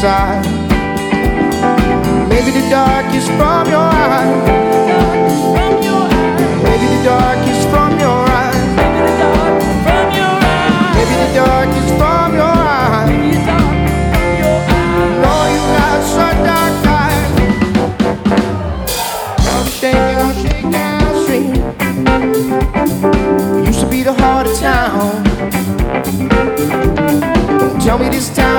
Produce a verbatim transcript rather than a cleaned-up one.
side. Maybe the dark is from your eyes. Maybe the dark is from your eyes. Maybe the dark is from your eyes. No, you got such dark eyes. I'm shaking, I'm shaking, I'm shaking. Used to be the heart of town. Don't tell me this time